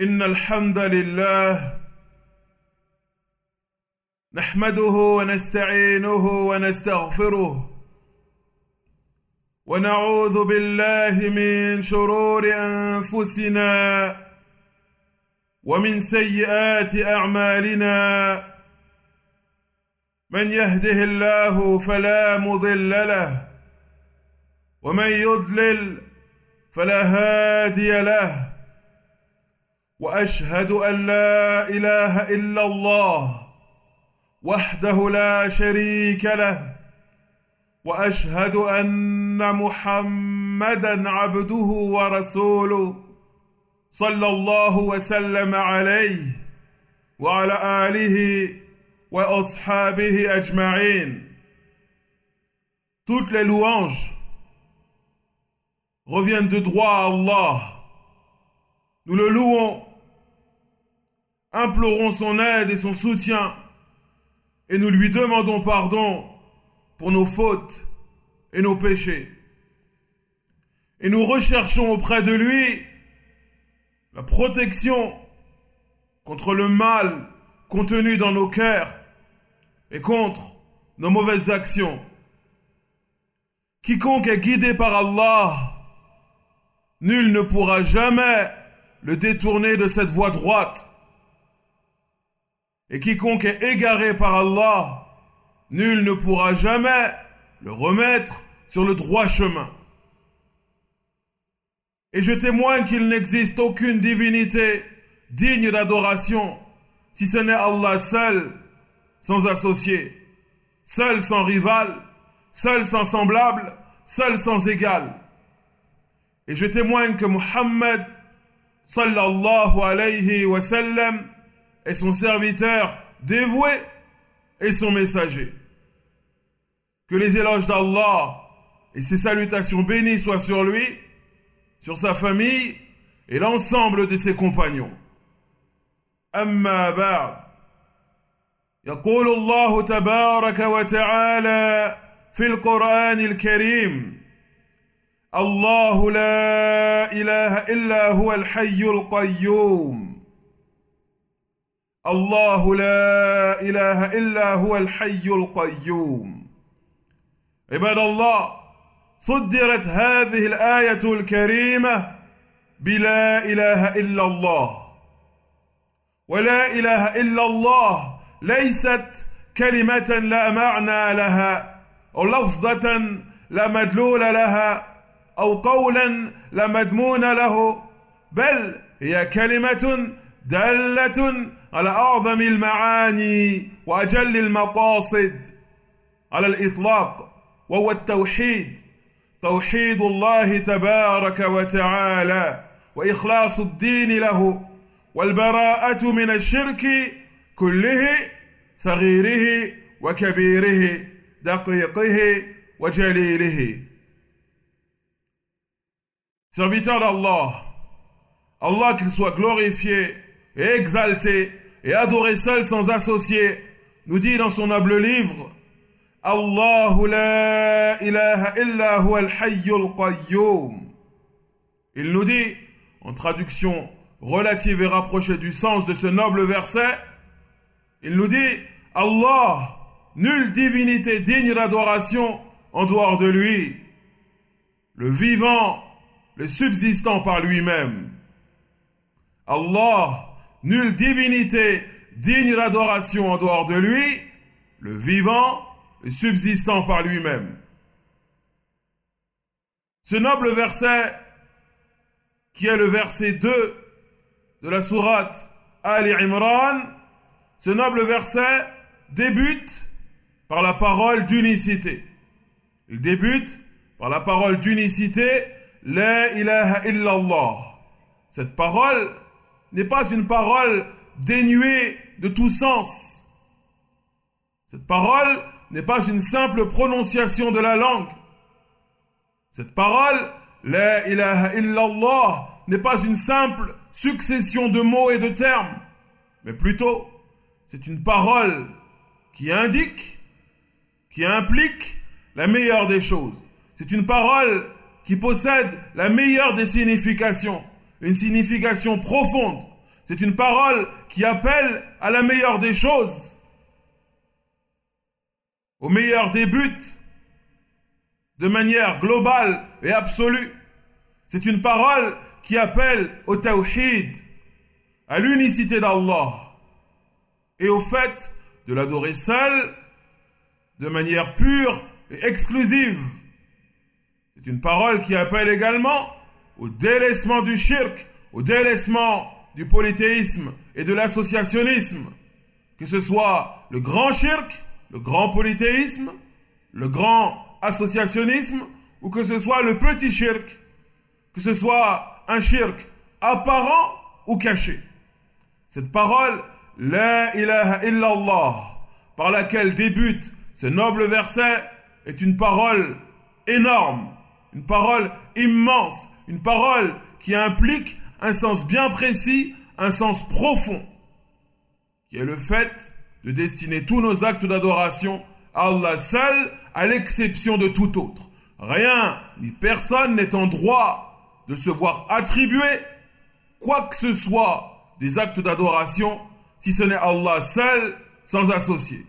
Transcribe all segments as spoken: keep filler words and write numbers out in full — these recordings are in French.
إن الحمد لله نحمده ونستعينه ونستغفره ونعوذ بالله من شرور أنفسنا ومن سيئات أعمالنا من يهده الله فلا مضل له ومن يضلل فلا هادي له وأشهد أن لا إله إلا الله وحده لا شريك له وأشهد أن محمدًا عبده ورسوله صلى الله وسلم عليه وعلى آله وأصحابه أجمعين. Toutes les louanges reviennent de droit à Allah. Nous le louons, implorons son aide et son soutien, et nous lui demandons pardon pour nos fautes et nos péchés. Et nous recherchons auprès de lui la protection contre le mal contenu dans nos cœurs et contre nos mauvaises actions. Quiconque est guidé par Allah, nul ne pourra jamais le détourner de cette voie droite. Et quiconque est égaré par Allah, nul ne pourra jamais le remettre sur le droit chemin. Et je témoigne qu'il n'existe aucune divinité digne d'adoration, si ce n'est Allah seul, sans associé, seul sans rival, seul sans semblable, seul sans égal. Et je témoigne que Muhammad sallallahu alayhi wa sallam est son serviteur dévoué et son messager. Que les éloges d'Allah et ses salutations bénies soient sur lui, sur sa famille et l'ensemble de ses compagnons. Amma ba'd. يقول الله تبارك وتعالى في القرآن الكريم: الله لا إله إلا هو الحي القيوم. الله لا إله إلا هو الحي القيوم. عباد الله، صدرت هذه الآية الكريمة بلا إله إلا الله. ولا إله إلا الله ليست كلمة لا معنى لها، أو لفظة لا مدلول لها، أو قولا لا مضمون له، بل هي كلمة دالة على أعظم المعاني وأجل المقاصد على الإطلاق، وهو التوحيد، توحيد الله تبارك وتعالى، وإخلاص الدين له، والبراءة من الشرك كله، صغيره وكبيره، دقيقه وجليله. Serviteur d'Allah, Allah qu'il soit glorifié et exalté et adoré seul sans associé, nous dit dans son noble livre: Allahu la ilaha illa huwa al-hayyul qayyum. Il nous dit, en traduction relative et rapprochée du sens de ce noble verset, il nous dit: Allah, nulle divinité digne d'adoration en dehors de lui, le vivant, le subsistant par lui-même. Allah, nulle divinité digne d'adoration en dehors de lui, le vivant, le subsistant par lui-même. Ce noble verset, qui est le verset deux de la sourate Ali Imran, ce noble verset débute par la parole d'unicité. Il débute par la parole d'unicité, La ilaha illallah. Cette parole n'est pas une parole dénuée de tout sens. Cette parole n'est pas une simple prononciation de la langue. Cette parole, La ilaha illallah, n'est pas une simple succession de mots et de termes, mais plutôt, c'est une parole qui indique, qui implique la meilleure des choses. C'est une parole qui possède la meilleure des significations, une signification profonde, C'est une parole qui appelle à la meilleure des choses, au meilleur des buts, de manière globale et absolue. C'est une parole qui appelle au tawhid, à l'unicité d'Allah et au fait de l'adorer seul, de manière pure et exclusive. C'est une parole qui appelle également au délaissement du shirk, au délaissement du polythéisme et de l'associationnisme, que ce soit le grand shirk, le grand polythéisme, le grand associationnisme, ou que ce soit le petit shirk, que ce soit un shirk apparent ou caché. Cette parole, La ilaha illallah, par laquelle débute ce noble verset, est une parole énorme, une parole immense, une parole qui implique un sens bien précis, un sens profond, qui est le fait de destiner tous nos actes d'adoration à Allah seul, à l'exception de tout autre. Rien ni personne n'est en droit de se voir attribuer quoi que ce soit des actes d'adoration, si ce n'est Allah seul, sans associé.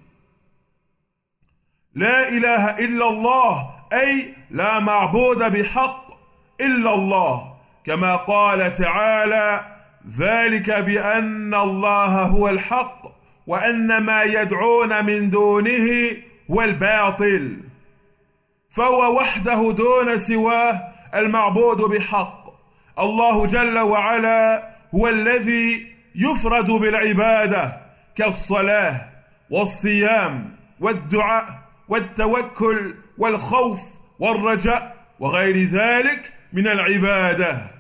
La ilaha illallah, ay la ma'bouda bihaq illallah. كما قال تعالى ذلك بأن الله هو الحق وأن ما يدعون من دونه هو الباطل فهو وحده دون سواه المعبود بحق. الله جل وعلا هو الذي يفرد بالعبادة كالصلاة والصيام والدعاء والتوكل والخوف والرجاء وغير ذلك من العبادة.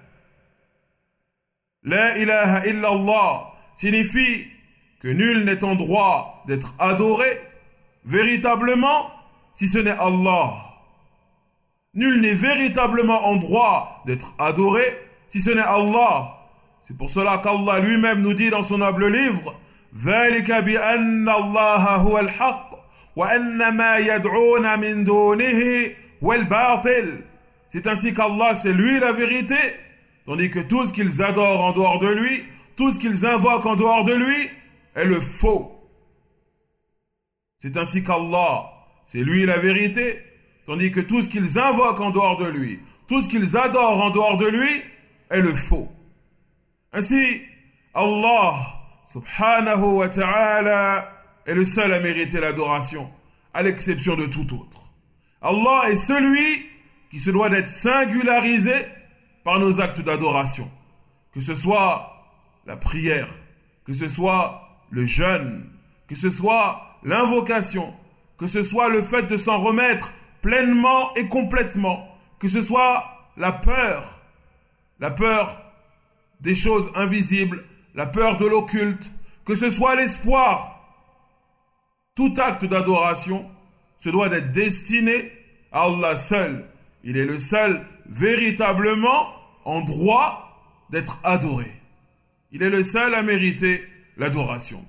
La ilaha illallah signifie que nul n'est en droit d'être adoré véritablement si ce n'est Allah. Nul n'est véritablement en droit d'être adoré si ce n'est Allah. C'est pour cela qu'Allah lui-même nous dit dans son noble livre ذلك بأن الله هو الحق وأن ما يدعون من دونه هو الباطل. C'est ainsi qu'Allah, c'est lui la vérité, tandis que tout ce qu'ils adorent en dehors de lui, tout ce qu'ils invoquent en dehors de lui, est le faux. C'est ainsi qu'Allah, c'est lui la vérité, tandis que tout ce qu'ils invoquent en dehors de lui, tout ce qu'ils adorent en dehors de lui, est le faux. Ainsi, Allah, subhanahu wa ta'ala, est le seul à mériter l'adoration, à l'exception de tout autre. Allah est celui qui se doit d'être singularisé par nos actes d'adoration, que ce soit la prière, que ce soit le jeûne, que ce soit l'invocation, que ce soit le fait de s'en remettre pleinement et complètement, que ce soit la peur, la peur des choses invisibles, la peur de l'occulte, que ce soit l'espoir. Tout acte d'adoration se doit d'être destiné à Allah seul. Il est le seul véritablement en droit d'être adoré. Il est le seul à mériter l'adoration.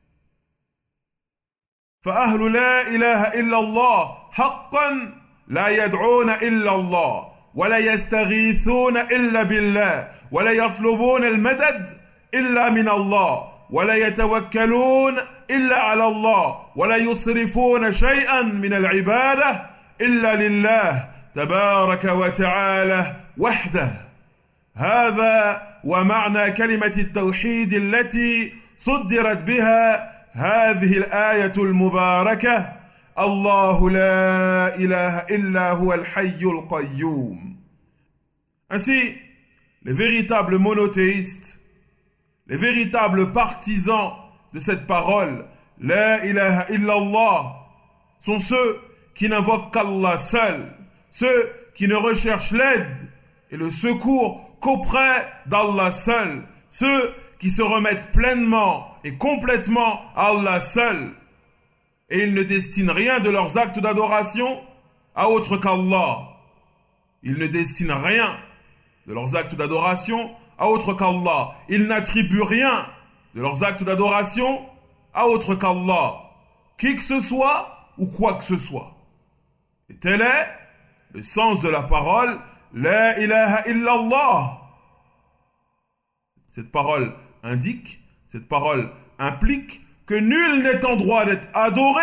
فأهل لا إله إلا الله حقا لا يدعون إلا الله ولا يستغيثون إلا بالله ولا يطلبون المدد إلا من الله ولا يتوكلون إلا على الله ولا يصرفون شيئا من العبادة إلا لله تبارك وتعالى وحده. هذا ومعنى كلمة التوحيد التي صدرت بها هذه الآية المباركة الله لا إله إلا هو الحي القيوم. Ainsi, les véritables monothéistes, les véritables partisans de cette parole, La ilaha illallah, sont ceux qui n'invoquent qu'Allah seul, ceux qui ne recherchent l'aide et le secours qu'auprès d'Allah seul, ceux qui se remettent pleinement et complètement à Allah seul, et ils ne destinent rien de leurs actes d'adoration à autre qu'Allah. Ils ne destinent rien de leurs actes d'adoration à autre qu'Allah. Ils n'attribuent rien de leurs actes d'adoration à autre qu'Allah, qui que ce soit ou quoi que ce soit. Et tel est le sens de la parole La ilaha illallah. Cette parole indique, cette parole implique que nul n'est en droit d'être adoré.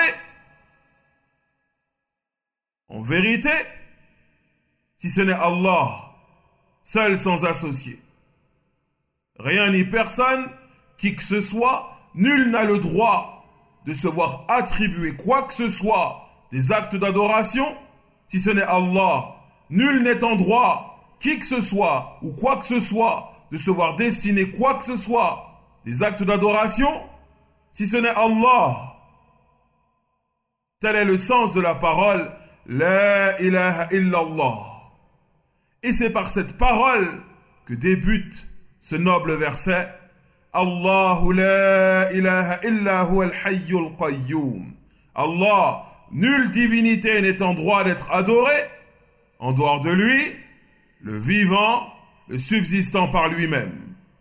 En vérité, si ce n'est Allah, seul sans associé. Rien ni personne, qui que ce soit, nul n'a le droit de se voir attribuer quoi que ce soit des actes d'adoration, si ce n'est Allah. Nul n'est en droit, qui que ce soit, ou quoi que ce soit, de se voir destiner quoi que ce soit des actes d'adoration, si ce n'est Allah. Tel est le sens de la parole La ilaha illallah. Et c'est par cette parole que débute ce noble verset Allahu la ilaha illa huwa al-hayyul qayyum. Allah, nulle divinité n'est en droit d'être adorée en dehors de lui, le vivant, le subsistant par lui-même.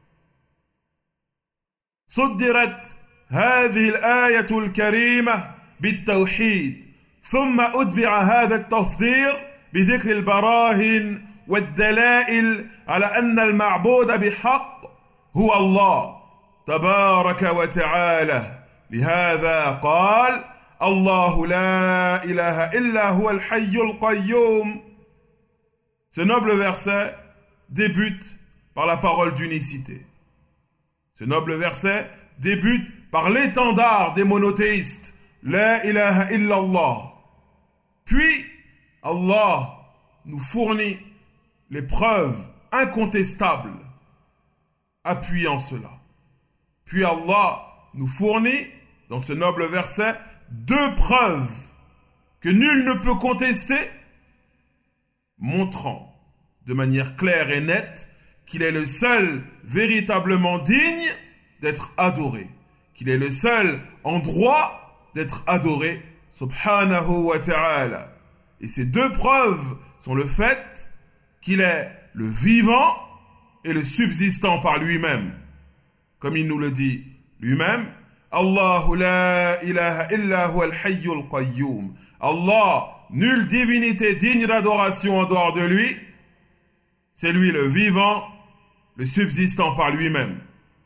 صدرت هذه الآية الكريمة بالتوحيد ثم أتبع هذا التصدير بذكر البراهين والدلائل على أن المعبود بحق هو الله تبارك وتعالى. لهذا قال الله لا إله إلا هو الحي القيوم. Ce noble verset débute par la parole d'unicité. Ce noble verset débute par l'étendard des monothéistes, La ilaha illallah. Puis, Allah nous fournit les preuves incontestables appuyant cela. Puis Allah nous fournit, dans ce noble verset, deux preuves que nul ne peut contester, montrant de manière claire et nette qu'il est le seul véritablement digne d'être adoré, qu'il est le seul en droit d'être adoré, subhanahu wa ta'ala. Et ces deux preuves sont le fait qu'il est le vivant et le subsistant par lui-même. Comme il nous le dit lui-même, Allahu la ilaha illa huwa al-hayyul qayyum. Allah, nulle divinité digne d'adoration en dehors de lui, c'est lui le vivant, le subsistant par lui-même.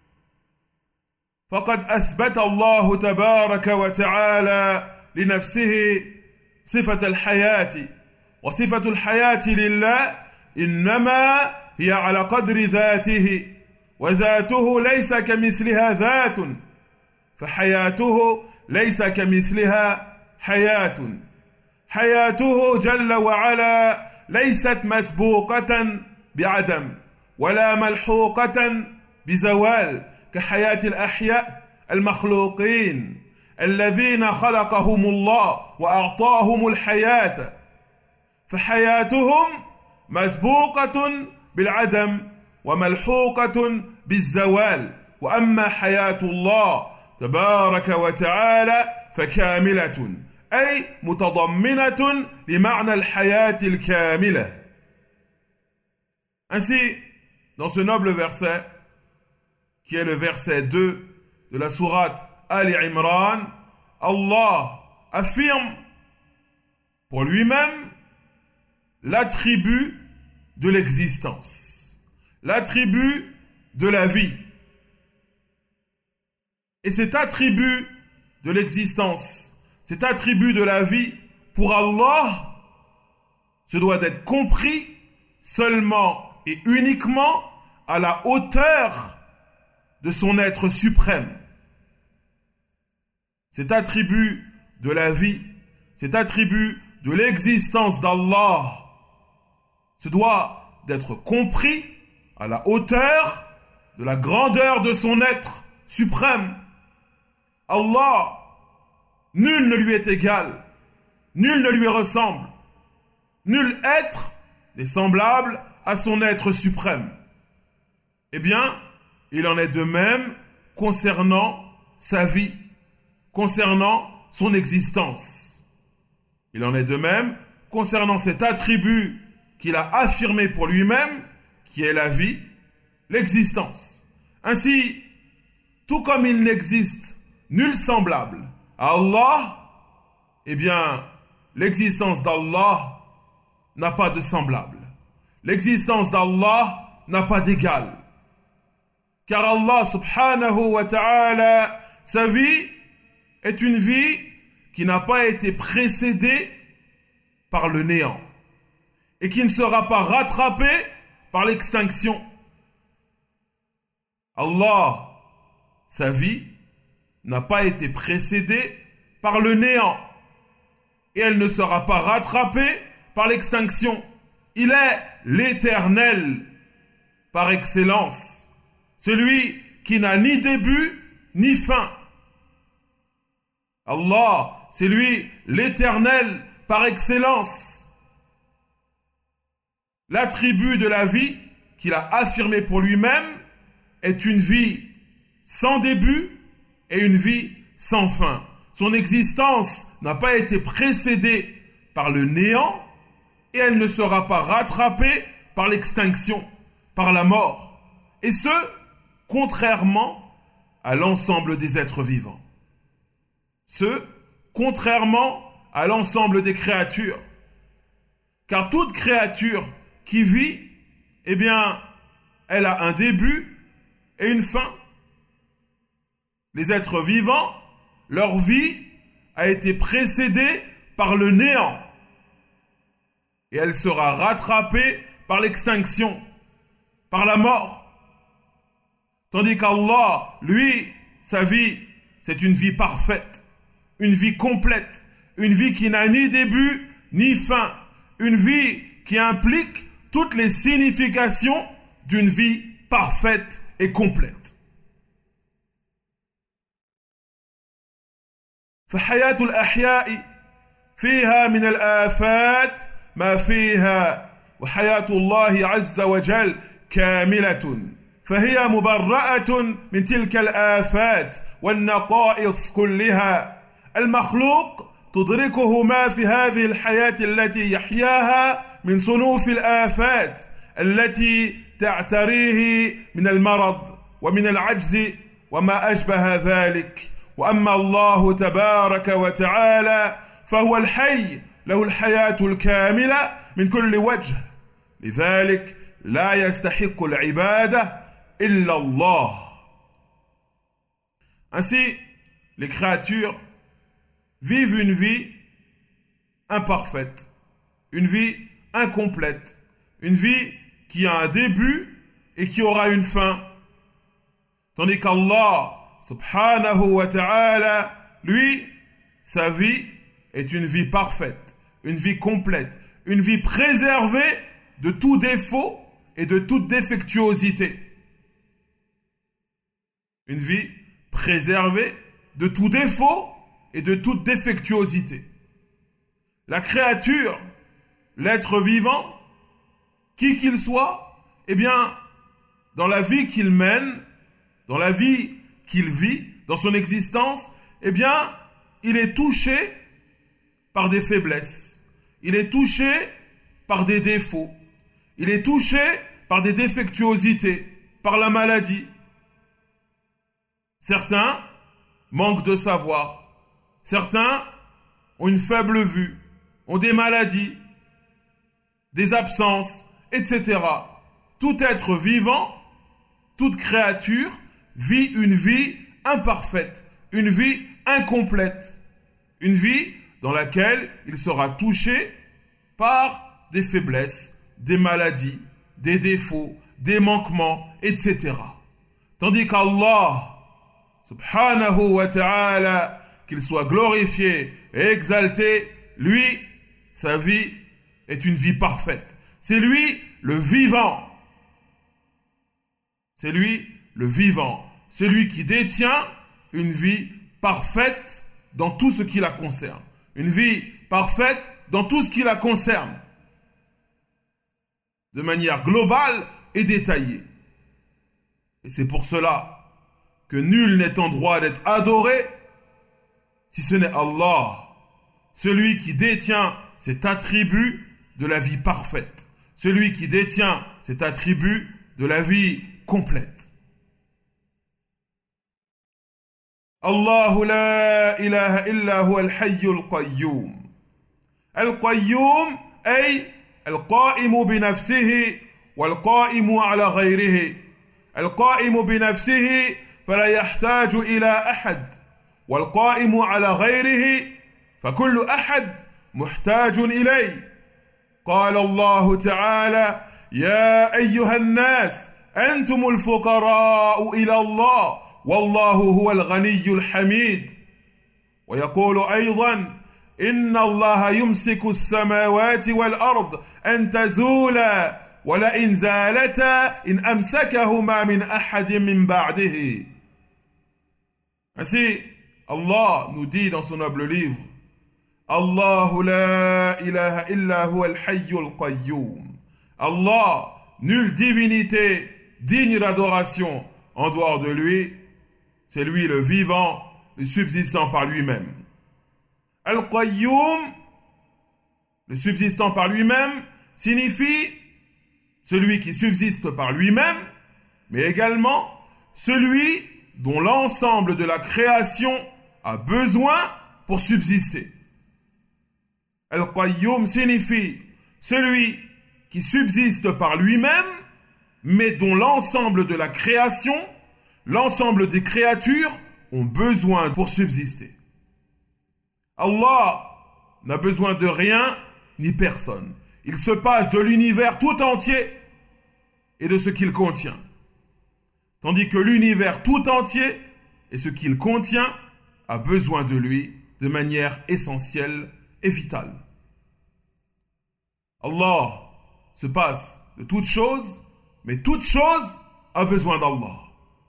فقد أثبت الله تبارك وتعالى لنفسه صفة الحياة وصفة الحياة لله إنما هي على قدر ذاته وذاته ليس كمثلها ذات فحياته ليس كمثلها حياة حياته جل وعلا ليست مسبوقة بعدم ولا ملحوقة بزوال كحياة الأحياء المخلوقين الذين خلقهم الله وأعطاهم الحياة فحياتهم مسبوقة بالعدم وملحوقة بالزوال وأما حياة الله تبارك وتعالى فكاملة أي متضمنة لمعنى الحياة الكاملة. Ainsi, dans ce noble verset, qui est le verset deux de la sourate Ali Imran, Allah affirme pour lui-même l'attribut de l'existence, l'attribut de la vie. Et cet attribut de l'existence, cet attribut de la vie, pour Allah, se doit d'être compris seulement et uniquement à la hauteur de son être suprême. Cet attribut de la vie, cet attribut de l'existence d'Allah se doit d'être compris à la hauteur de la grandeur de son être suprême. Allah, nul ne lui est égal, nul ne lui ressemble, nul être n'est semblable à son être suprême. Eh bien, il en est de même concernant sa vie, concernant son existence. Il en est de même concernant cet attribut qu'il a affirmé pour lui-même, qui est la vie, l'existence. Ainsi, tout comme il n'existe nul semblable à Allah, eh bien, l'existence d'Allah n'a pas de semblable. L'existence d'Allah n'a pas d'égal. Car Allah subhanahu wa ta'ala, sa vie est une vie qui n'a pas été précédée par le néant et qui ne sera pas rattrapée par l'extinction. Allah, sa vie, n'a pas été précédée par le néant et elle ne sera pas rattrapée par l'extinction. Il est l'éternel par excellence, celui qui n'a ni début ni fin. Allah, c'est lui l'éternel par excellence. L'attribut de la vie qu'il a affirmé pour lui-même est une vie sans début et une vie sans fin. Son existence n'a pas été précédée par le néant et elle ne sera pas rattrapée par l'extinction, par la mort. Et ce, contrairement à l'ensemble des êtres vivants. Ce, contrairement à l'ensemble des créatures. Car toute créature qui vit, eh bien, elle a un début et une fin. Les êtres vivants, leur vie a été précédée par le néant. Et elle sera rattrapée par l'extinction, par la mort. Tandis qu'Allah, lui, sa vie, c'est une vie parfaite, une vie complète, une vie qui n'a ni début ni fin, une vie qui implique toutes les significations d'une vie parfaite et complète. فحياة الأحياء فيها من الآفات ما فيها وحياة الله عز وجل كاملة فهي مبرأة من تلك الآفات والنقائص كلها. المخلوق تدركه ما في هذه الحياة التي يحياها من صنوف الآفات التي تعتريه من المرض ومن العجز وما أشبه ذلك. وأما الله تبارك وتعالى فهو الحي له الحياة الكاملة من كل وجه لذلك لا يستحق العبادة إلا الله. Ainsi, les créatures vivent une vie imparfaite, une vie incomplète, une vie qui a un début et qui aura une fin. Tandis qu'Allah, subhanahu wa ta'ala, lui, sa vie est une vie parfaite, une vie complète, une vie préservée de tout défaut et de toute défectuosité. Une vie préservée de tout défaut et de toute défectuosité. La créature, l'être vivant, qui qu'il soit, eh bien, dans la vie qu'il mène, dans la vie qu'il vit, dans son existence, eh bien, il est touché par des faiblesses. Il est touché par des défauts. Il est touché par des défectuosités, par la maladie. Certains manquent de savoir. Certains ont une faible vue, ont des maladies, des absences, et cetera. Tout être vivant, toute créature vit une vie imparfaite, une vie incomplète, une vie dans laquelle il sera touché par des faiblesses, des maladies, des défauts, des manquements, et cetera. Tandis qu'Allah, subhanahu wa ta'ala, qu'il soit glorifié et exalté, lui, sa vie est une vie parfaite. C'est lui le vivant. C'est lui le vivant. Celui qui détient une vie parfaite dans tout ce qui la concerne. Une vie parfaite dans tout ce qui la concerne. De manière globale et détaillée. Et c'est pour cela que nul n'est en droit d'être adoré si ce n'est Allah, celui qui détient cet attribut de la vie parfaite, celui qui détient cet attribut de la vie complète. الله لا إله إلا هو الحي القيوم. القيوم أي القائم بنفسه والقائم على غيره، القائم بنفسه فلا يحتاج إلى أحد والقائم على غيره فكل أحد محتاج إليه. قال الله تعالى: يا أيها الناس أنتم الفقراء إلى الله والله هو الغني الحميد. ويقول أيضا: إن الله يمسك السماوات والأرض أن تزولا ولئن زالتا إن أمسكهما من أحد من بعده. Ainsi, Allah nous dit dans son noble livre: Allahu la ilaha illa huwa al-hayyul qayyum. Allah, nulle divinité digne d'adoration en dehors de lui, c'est lui le vivant, le subsistant par lui-même. Al-Qayyum, le subsistant par lui-même, signifie celui qui subsiste par lui-même, mais également celui dont l'ensemble de la création a besoin pour subsister. Al-Qayyum signifie celui qui subsiste par lui-même, mais dont l'ensemble de la création, l'ensemble des créatures ont besoin pour subsister. Allah n'a besoin de rien ni personne. Il se passe de l'univers tout entier et de ce qu'il contient. Tandis que l'univers tout entier et ce qu'il contient a besoin de lui de manière essentielle et vitale. Allah se passe de toute chose, mais toute chose a besoin d'Allah.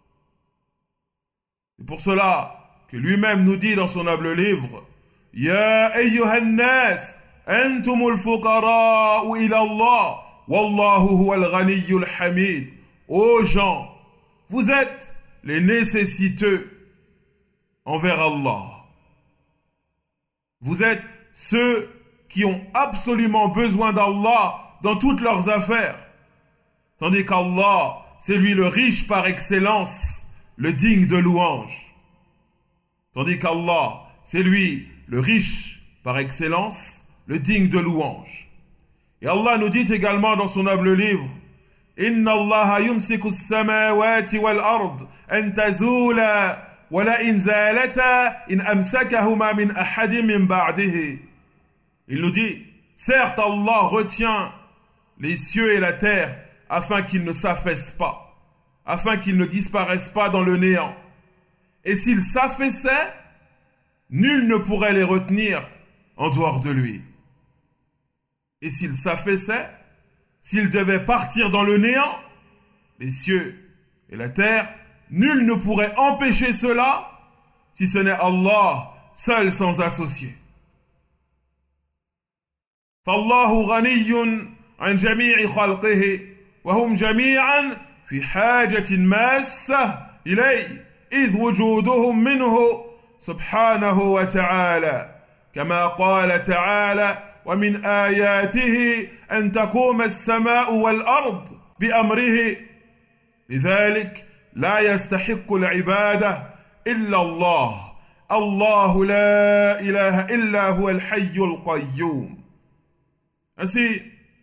C'est pour cela que lui-même nous dit dans son noble livre: Ya ayyuhan nas, antumul fuqara'u ila Allah, wallahu huwal ghaniyyul hamid. Ô gens, vous êtes les nécessiteux envers Allah. Vous êtes ceux qui ont absolument besoin d'Allah dans toutes leurs affaires. Tandis qu'Allah, c'est lui le riche par excellence, le digne de louange. Tandis qu'Allah, c'est lui le riche par excellence, le digne de louange. Et Allah nous dit également dans son noble livre: Inna Allah yumsiku as-samawati wal ard an tazula wa la in zalata in amsakahuma min ahadin min ba'dihi. Il nous dit: certes, Allah retient les cieux et la terre afin qu'ils ne s'affaissent pas, afin qu'ils ne disparaissent pas dans le néant. Et s'ils s'affaissaient, nul ne pourrait les retenir en dehors de lui. Et s'ils s'affaissaient, s'ils devaient partir dans le néant, les cieux et la terre, nul ne pourrait empêcher cela si ce n'est Allah seul sans associé. فالله غني عن جميع خلقه وهم جميعا في حاجة ماسة إليه إذ وجودهم منه سبحانه وتعالى كما قال تعالى: ومن آياته أن تقوم السماء والأرض بأمره لذلك لا يستحق العبادة إلا الله الله لا إله إلا هو الحي القيوم. Ainsi,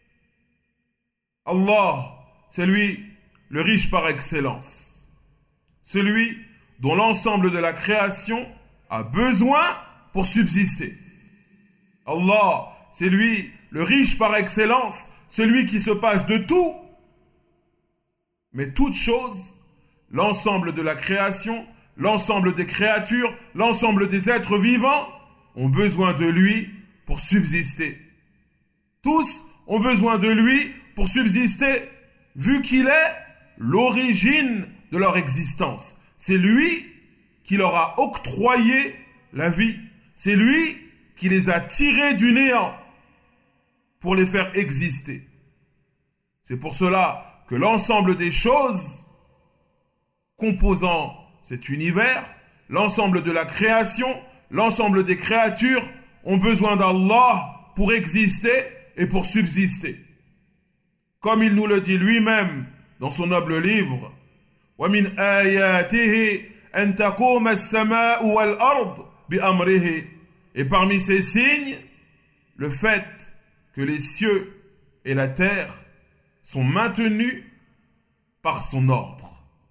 Allah, c'est lui le riche par excellence, celui dont l'ensemble de la création a besoin pour subsister. Allah, c'est lui le riche par excellence, celui qui se passe de tout. Mais toute chose, l'ensemble de la création, l'ensemble des créatures, l'ensemble des êtres vivants ont besoin de lui pour subsister. Tous ont besoin de lui pour subsister, vu qu'il est l'origine de leur existence. C'est lui qui leur a octroyé la vie. C'est lui qui les a tirés du néant pour les faire exister. C'est pour cela que l'ensemble des choses composant cet univers, l'ensemble de la création, l'ensemble des créatures ont besoin d'Allah pour exister et pour subsister. Comme il nous le dit lui-même dans son noble livre: وَمِنْ آيَاتِهِ أَنْ تَقُومَ السَّمَاءُ وَالْأَرْضُ بِأَمْرِهِ. Et parmi ces signes, le fait que les cieux et la terre sont maintenus par son ordre.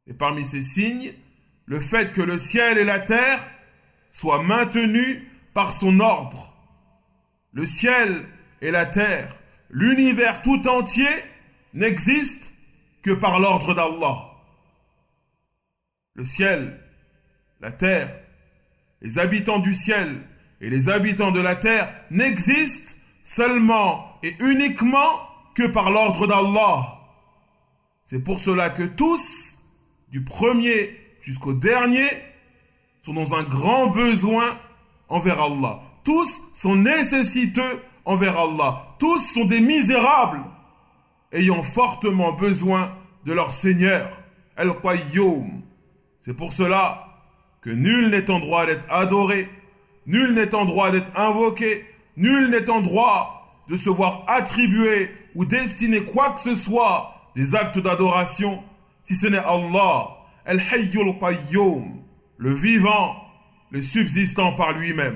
Et parmi ces signes, le fait que le ciel et la terre soient maintenus par son ordre. Le ciel et la terre, l'univers tout entier, n'existent que par l'ordre d'Allah. Le ciel, la terre, les habitants du ciel et les habitants de la terre n'existent seulement et uniquement que par l'ordre d'Allah. C'est pour cela que tous, du premier jusqu'au dernier, sont dans un grand besoin envers Allah. Tous sont nécessiteux envers Allah. Tous sont des misérables ayant fortement besoin de leur Seigneur, Al-Qayyum. C'est pour cela que nul n'est en droit d'être adoré, nul n'est en droit d'être invoqué, nul n'est en droit de se voir attribuer ou destiner quoi que ce soit des actes d'adoration, si ce n'est Allah, Al-Hayyul Qayyum, le vivant, le subsistant par lui-même.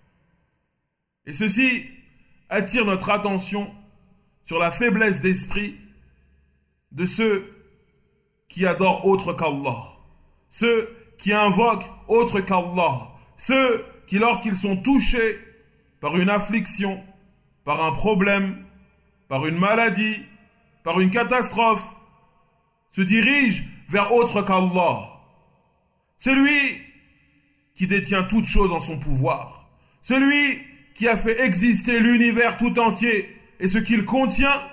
Et ceci attire notre attention sur la faiblesse d'esprit de ceux qui adorent autre qu'Allah, ceux qui invoquent autre qu'Allah, ceux qui, lorsqu'ils sont touchés par une affliction, par un problème, par une maladie, par une catastrophe, se dirigent vers autre qu'Allah. Celui qui détient toutes choses en son pouvoir, celui qui a fait exister l'univers tout entier et ce qu'il contient,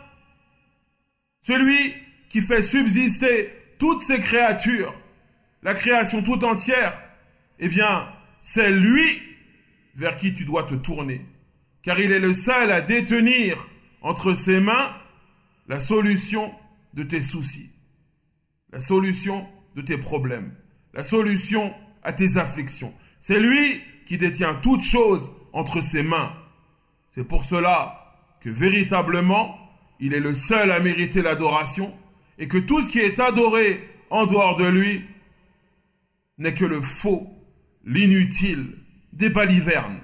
celui qui fait subsister toutes ces créatures, la création tout entière, eh bien, c'est lui vers qui tu dois te tourner, car il est le seul à détenir entre ses mains la solution de tes soucis, la solution de tes problèmes, la solution à tes afflictions. C'est lui qui détient toutes choses entre ses mains. C'est pour cela que véritablement, il est le seul à mériter l'adoration et que tout ce qui est adoré en dehors de lui n'est que le faux, l'inutile, des balivernes.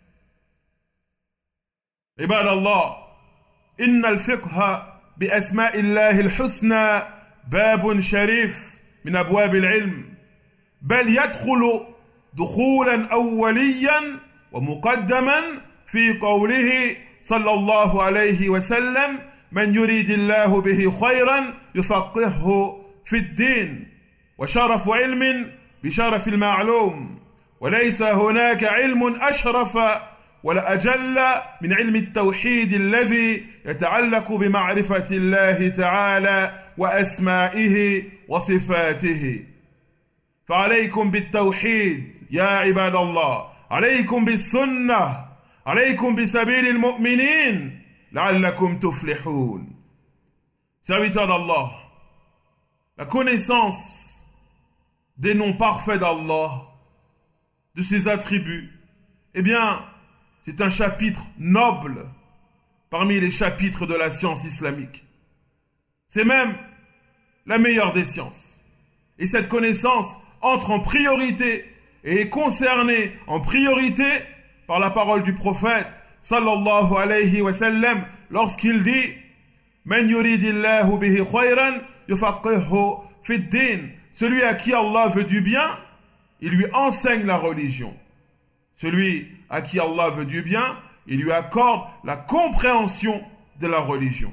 عباد الله إن الفقه بأسماء الله الحسنى باب شريف من أبواب العلم بل يدخل دخولا أوليا ومقدما في قوله صلى الله عليه وسلم من يريد الله به خيرا يفقهه في الدين وشرف علم بشرف المعلوم وليس هناك علم أشرف ولا أجل من علم التوحيد الذي يتعلق بمعرفة الله تعالى وأسمائه وصفاته فعليكم بالتوحيد يا عباد الله عليكم بالسنة عليكم بسبيل المؤمنين لعلكم تفلحون. Serviteurs d'Allah, la connaissance des noms parfaits d'Allah, de ses attributs, eh bien, c'est un chapitre noble parmi les chapitres de la science islamique. C'est même la meilleure des sciences. Et cette connaissance entre en priorité et est concernée en priorité par la parole du prophète sallallahu alayhi wa sallam lorsqu'il dit Man yuridillahu bihi khayran yufaqihu fid din. Celui à qui Allah veut du bien, il lui enseigne la religion. Celui à qui Allah veut du bien, il lui accorde la compréhension de la religion.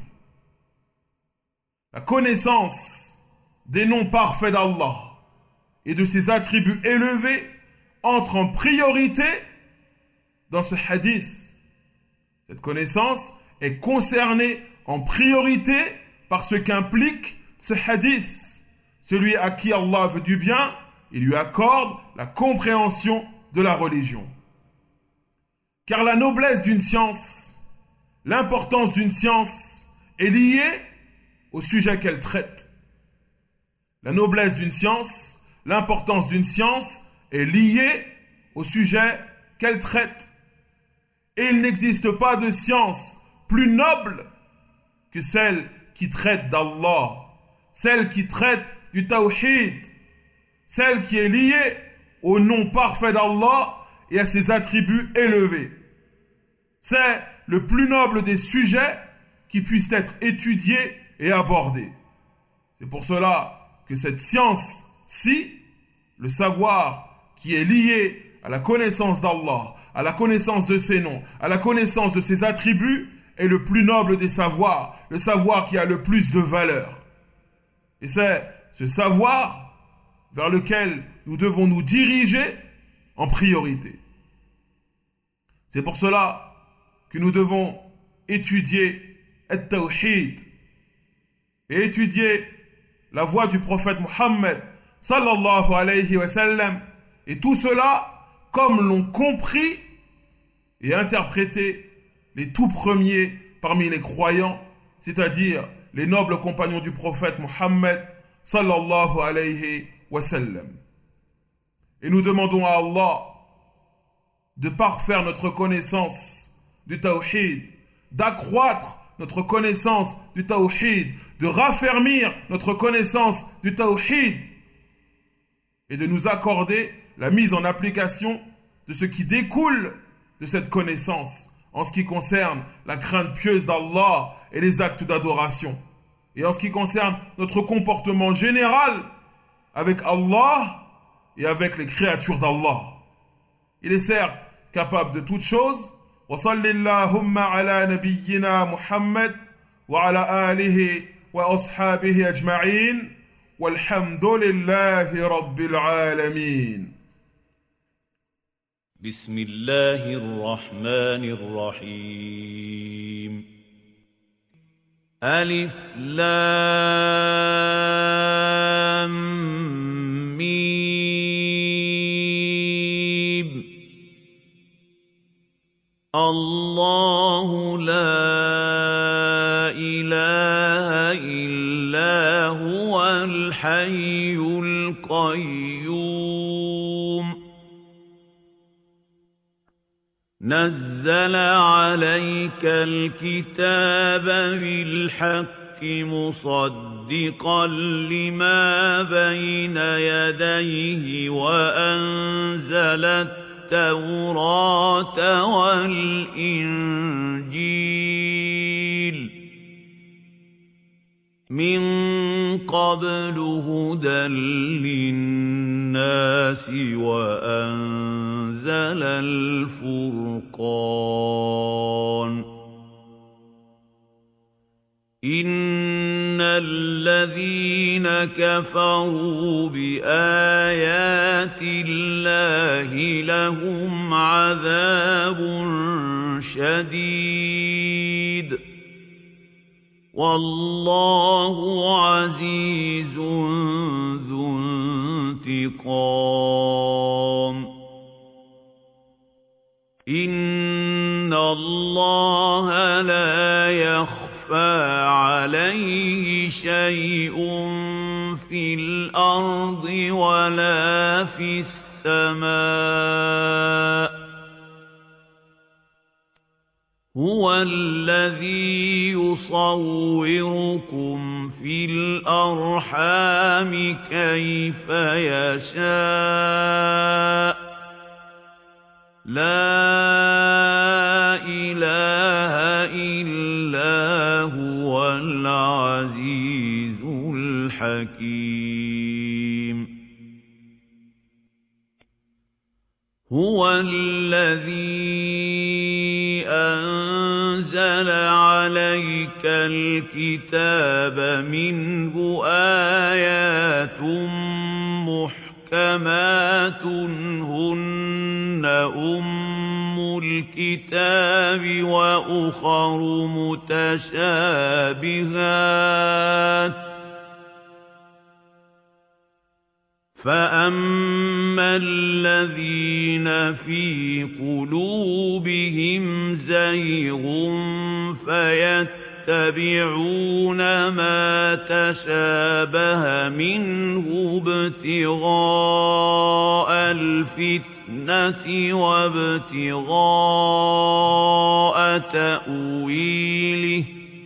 La connaissance des noms parfaits d'Allah et de ses attributs élevés entre en priorité dans ce hadith. Cette connaissance est concernée en priorité par ce qu'implique ce hadith. Celui à qui Allah veut du bien, il lui accorde la compréhension de la religion. Car la noblesse d'une science, l'importance d'une science est liée au sujet qu'elle traite. La noblesse d'une science, l'importance d'une science est liée au sujet qu'elle traite. Et il n'existe pas de science plus noble que celle qui traite d'Allah, celle qui traite du tawhid, celle qui est liée au nom parfait d'Allah et à ses attributs élevés. C'est le plus noble des sujets qui puissent être étudiés et abordés. C'est pour cela que cette science-ci, le savoir qui est lié à la connaissance d'Allah, à la connaissance de ses noms, à la connaissance de ses attributs, est le plus noble des savoirs, le savoir qui a le plus de valeur. Et c'est ce savoir vers lequel nous devons nous diriger en priorité. C'est pour cela que nous devons étudier At-Tawhid et étudier la voie du prophète Mohammed sallallahu alayhi wa sallam, et tout cela comme l'ont compris et interprété les tout premiers parmi les croyants, c'est-à-dire les nobles compagnons du prophète Mohammed sallallahu alayhi wa sallam. Et nous demandons à Allah de parfaire notre connaissance du Tawhid, d'accroître notre connaissance du Tawhid, de raffermir notre connaissance du Tawhid et de nous accorder la mise en application de ce qui découle de cette connaissance en ce qui concerne la crainte pieuse d'Allah et les actes d'adoration, et en ce qui concerne notre comportement général avec Allah et avec les créatures d'Allah. Il est certes capable de toutes choses. Wa sallallahu ala nabiyyina Muhammad wa ala alihi wa ashabihi ajma'in walhamdulillahi rabbil alamin. بسم الله الرحمن الرحيم ألف لام ميم الله لا إله إلا هو الحي القيوم نزل عليك الكتاب بالحق مصدقا لما بين يديه وأنزل التوراة والإنجيل من قبل هدى للناس وأنزل الفرقان إن الذين كفروا بآيات الله لهم عذاب شديد والله عزيز ذو انتقام إن الله لا يخفى عليه شيء في الأرض ولا في السماء هو الذي يصوركم في الأرحام كيف يشاء لا إله إلا هو العزيز الحكيم هو الذي أنزل عليك الكتاب منه آيات محكمات هن أم الكتاب وأخر متشابهات فأما الذين في قلوبهم زيغ فيتبعون ما تشابه منه ابتغاء الفتنة وابتغاء تأويله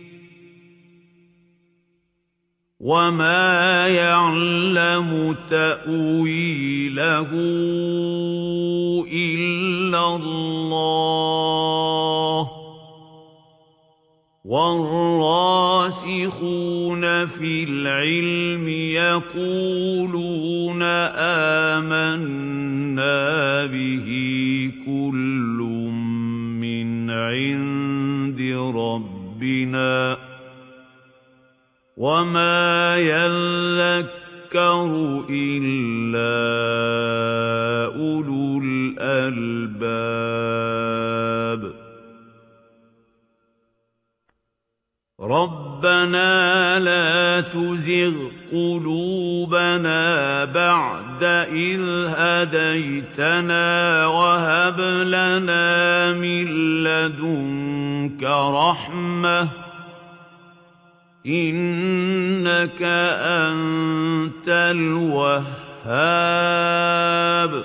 وما يعلم تأويله إلا الله والراسخون والراسخون في العلم يقولون آمنا به كل من عند ربنا وما يذكر إلا أولو الألباب ربنا لا تزغ قلوبنا بعد إذ هديتنا وهب لنا من لدنك رحمة إنك أنت الوهاب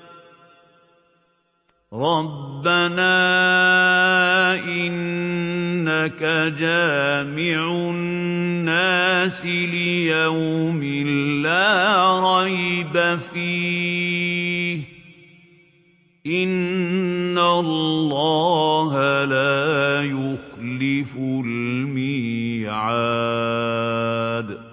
ربنا إنك جامع الناس ليوم لا ريب فيه إن الله لا يخلف الميعاد